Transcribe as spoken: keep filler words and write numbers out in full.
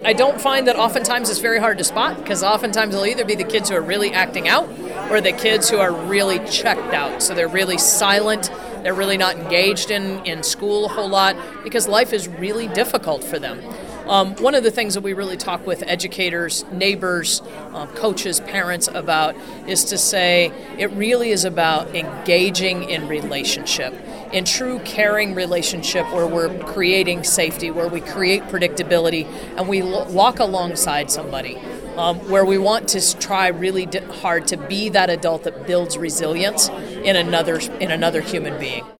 I don't find that oftentimes it's very hard to spot, because oftentimes it'll either be the kids who are really acting out or the kids who are really checked out. So they're really silent, they're really not engaged in, in school a whole lot because life is really difficult for them. Um, one of the things that we really talk with educators, neighbors, um, coaches, parents about is to say it really is about engaging in relationship, in true caring relationship where we're creating safety, where we create predictability, and we l- walk alongside somebody, um, where we want to try really di- hard to be that adult that builds resilience in another in another human being.